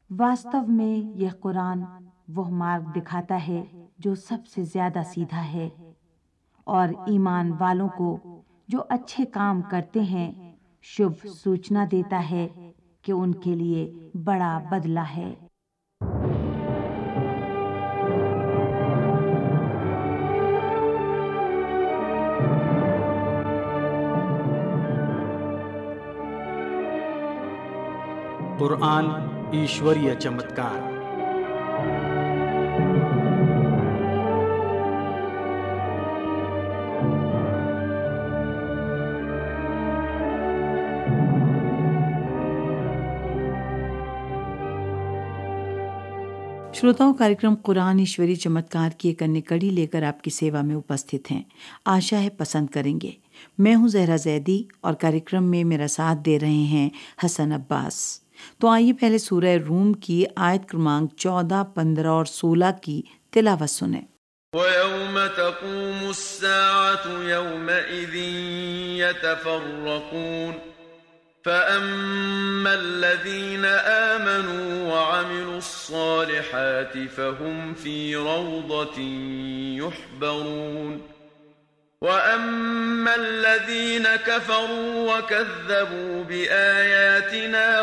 वास्तव में यह कुरान वह मार्ग दिखाता है जो सबसे ज्यादा सीधा है, और ईमान वालों को जो अच्छे काम करते हैं शुभ सूचना देता है कि उनके लिए बड़ा बदला है। कुरान ईश्वरीय चमत्कार। श्रोताओं, कार्यक्रम कुरान ईश्वरी चमत्कार की एक अन्य कड़ी लेकर आपकी सेवा में उपस्थित हैं। आशा है पसंद करेंगे। मैं हूं जहरा जैदी और कार्यक्रम में मेरा साथ दे रहे हैं हसन अब्बास। तो आइए पहले सूरह रूम की आयत क्रमांक 14, 15 और 16 की तिलावत सुने। وَيَوْمَ تَقُومُ السَّاعَةُ يَوْمَئِذٍ يَتَفَرَّقُونَ فَأَمَّا الَّذِينَ آمَنُوا وَعَمِلُوا الصَّالِحَاتِ فَهُمْ فِي رَوْضَةٍ يُحْبَرُونَ وَأَمَّا الَّذِينَ كَفَرُوا وَكَذَّبُوا بِآيَاتِنَا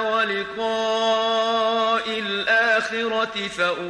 وَلِقَاءِ الْآخِرَةِ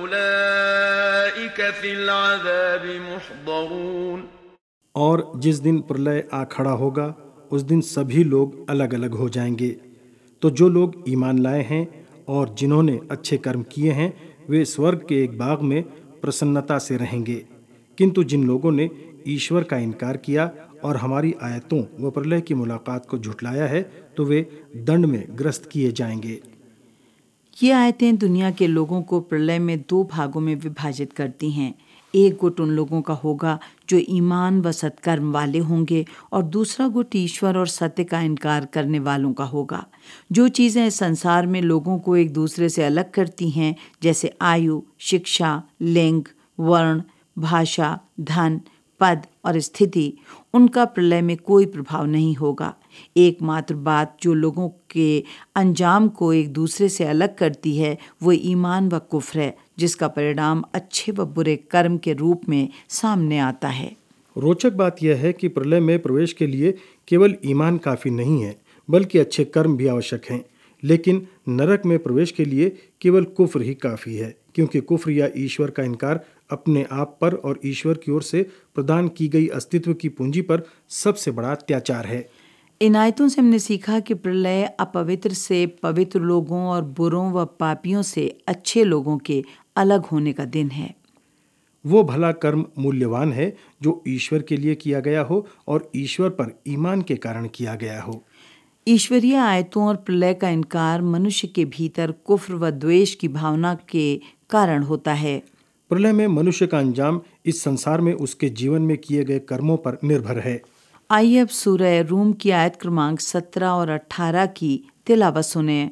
فَأُولَئِكَ فِي الْعَذَابِ مُحْضَرُونَ। और जिस दिन प्रलय आ खड़ा होगा उस दिन सभी लोग अलग अलग हो जाएंगे। तो जो लोग ईमान लाए हैं और जिन्होंने अच्छे कर्म किए हैं वे स्वर्ग के एक बाग में प्रसन्नता से रहेंगे, किंतु जिन लोगों ने ईश्वर का इनकार किया और हमारी आयतों व प्रलय की मुलाकात को झुठलाया है तो वे दंड में ग्रस्त किए जाएंगे। ये आयतें दुनिया के लोगों को प्रलय में दो भागों में विभाजित करती हैं। एक गुट उन लोगों का होगा जो ईमान व सत्कर्म वाले होंगे और दूसरा गुट ईश्वर और सत्य का इनकार करने वालों का होगा। जो चीज़ें इस संसार में लोगों को एक दूसरे से अलग करती हैं, जैसे आयु, शिक्षा, लिंग, वर्ण, भाषा, धन, पद और स्थिति, उनका प्रलय में कोई प्रभाव नहीं होगा। एकमात्र बात जो लोगों के अंजाम को एक दूसरे से अलग करती है वो ईमान व कुफ्र है, जिसका परिणाम अच्छे व बुरे कर्म के रूप में सामने आता है। रोचक बात यह है कि प्रलय में प्रवेश के लिए केवल ईमान काफ़ी नहीं है बल्कि अच्छे कर्म भी आवश्यक हैं। लेकिन नरक में प्रवेश के लिए केवल कुफ्र ही काफ़ी है, क्योंकि कुफ्र या ईश्वर का इनकार अपने आप पर और ईश्वर की ओर से प्रदान की गई अस्तित्व की पूंजी पर सबसे बड़ा अत्याचार है। इन आयतों से हमने सीखा कि प्रलय अपवित्र से पवित्र लोगों और बुरों व पापियों से अच्छे लोगों के अलग होने का दिन है। वो भला कर्म मूल्यवान है जो ईश्वर के लिए किया गया हो और ईश्वर पर ईमान के कारण किया गया हो। ईश्वरीय आयतों और प्रलय का इनकार मनुष्य के भीतर कुफ्र व द्वेष की भावना के कारण होता है। प्रलय में मनुष्य का अंजाम इस संसार में उसके जीवन में किए गए कर्मों पर निर्भर है। आइए अब सूरह रूम की आयत क्रमांक 17 और 18 की तिलावत सुने।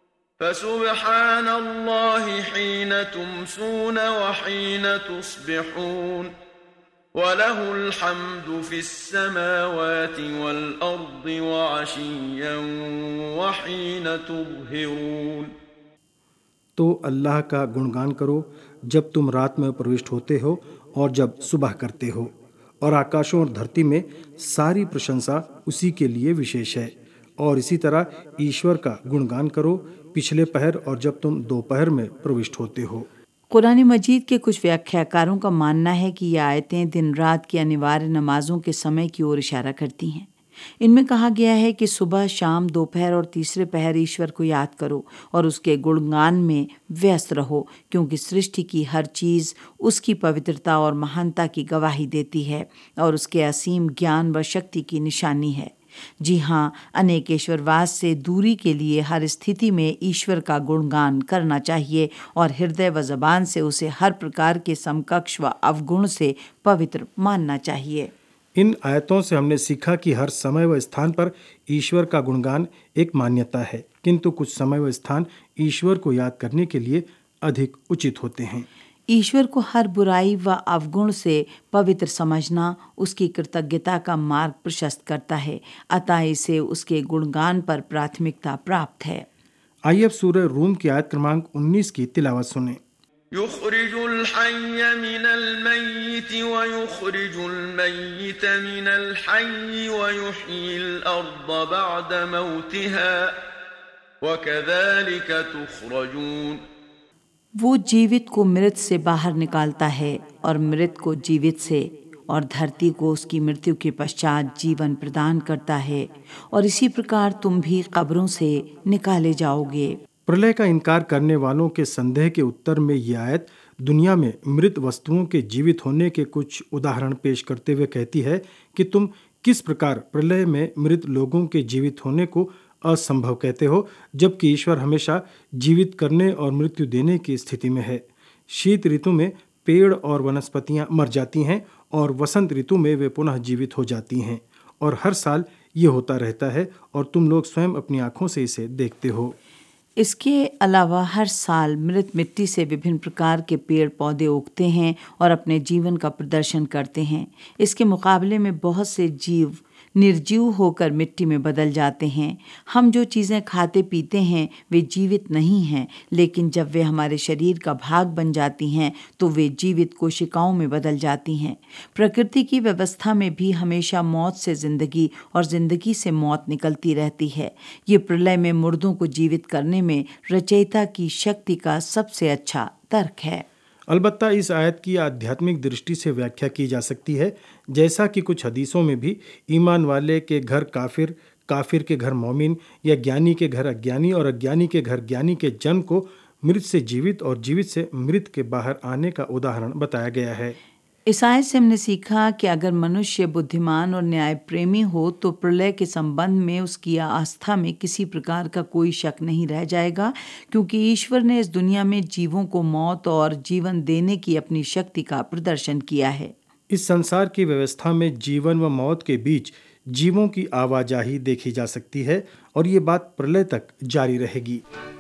فسبحان الله حين تمسون وحين تصبحون وله الحمد في السماوات والأرض وعشيا وحين تظهرون। तो अल्लाह का गुणगान करो जब तुम रात में प्रविष्ट होते हो और जब सुबह करते हो, और आकाशों और धरती में सारी प्रशंसा उसी के लिए विशेष है। और इसी तरह ईश्वर का गुणगान करो पिछले पहर और जब तुम दोपहर में प्रविष्ट होते हो। कुरान मजीद के कुछ व्याख्याकारों का मानना है कि ये आयतें दिन रात की अनिवार्य नमाजों के समय की ओर इशारा करती हैं। इनमें कहा गया है कि सुबह, शाम, दोपहर और तीसरे पहर ईश्वर को याद करो और उसके गुणगान में व्यस्त रहो, क्योंकि सृष्टि की हर चीज़ उसकी पवित्रता और महानता की गवाही देती है और उसके असीम ज्ञान व शक्ति की निशानी है। जी हाँ, अनेकेश्वरवाद से दूरी के लिए हर स्थिति में ईश्वर का गुणगान करना चाहिए और हृदय व ज़बान से उसे हर प्रकार के समकक्ष व अवगुण से पवित्र मानना चाहिए। इन आयतों से हमने सीखा कि हर समय व स्थान पर ईश्वर का गुणगान एक मान्यता है, किंतु कुछ समय व स्थान ईश्वर को याद करने के लिए अधिक उचित होते हैं। ईश्वर को हर बुराई व अवगुण से पवित्र समझना उसकी कृतज्ञता का मार्ग प्रशस्त करता है, अतः इसे उसके गुणगान पर प्राथमिकता प्राप्त है। आइए अब सूरह रूम की आयत क्रमांक 19 की तिलावत सुने। युख्रिजुल हय्य मिनल मय्यिति व युख्रिजुल मय्यित मिनल हय्यि व युह्यिल अर्द बअद मौतिहा व कज़ालिक तुखरजून। वो जीवित को मृत से बाहर निकालता है और मृत को जीवित से, और धरती को उसकी मृत्यु के पश्चात जीवन प्रदान करता है, और इसी प्रकार तुम भी कब्रों से निकाले जाओगे। प्रलय का इनकार करने वालों के संदेह के उत्तर में यह आयत दुनिया में मृत वस्तुओं के जीवित होने के कुछ उदाहरण पेश करते हुए कहती है कि तुम किस प्रकार प्रलय में मृत लोगों के जीवित होने को असंभव कहते हो, जबकि ईश्वर हमेशा जीवित करने और मृत्यु देने की स्थिति में है। शीत ऋतु में पेड़ और वनस्पतियां मर जाती हैं और वसंत ऋतु में वे पुनः जीवित हो जाती हैं, और हर साल ये होता रहता है और तुम लोग स्वयं अपनी आंखों से इसे देखते हो। इसके अलावा हर साल मृत मिट्टी से विभिन्न प्रकार के पेड़ पौधे उगते हैं और अपने जीवन का प्रदर्शन करते हैं। इसके मुकाबले में बहुत से जीव निर्जीव होकर मिट्टी में बदल जाते हैं। हम जो चीज़ें खाते पीते हैं वे जीवित नहीं हैं, लेकिन जब वे हमारे शरीर का भाग बन जाती हैं तो वे जीवित कोशिकाओं में बदल जाती हैं। प्रकृति की व्यवस्था में भी हमेशा मौत से जिंदगी और जिंदगी से मौत निकलती रहती है। ये प्रलय में मुर्दों को जीवित करने में रचयिता की शक्ति का सबसे अच्छा तर्क है। अलबत्ता इस आयत की आध्यात्मिक दृष्टि से व्याख्या की जा सकती है, जैसा कि कुछ हदीसों में भी ईमान वाले के घर काफिर, काफिर के घर मोमिन, या ज्ञानी के घर अज्ञानी और अज्ञानी के घर ज्ञानी के जन्म को मृत से जीवित और जीवित से मृत के बाहर आने का उदाहरण बताया गया है। इस आयत से हमने सीखा कि अगर मनुष्य बुद्धिमान और न्याय प्रेमी हो तो प्रलय के संबंध में उसकी आस्था में किसी प्रकार का कोई शक नहीं रह जाएगा, क्योंकि ईश्वर ने इस दुनिया में जीवों को मौत और जीवन देने की अपनी शक्ति का प्रदर्शन किया है। इस संसार की व्यवस्था में जीवन व मौत के बीच जीवों की आवाजाही देखी जा सकती है और ये बात प्रलय तक जारी रहेगी।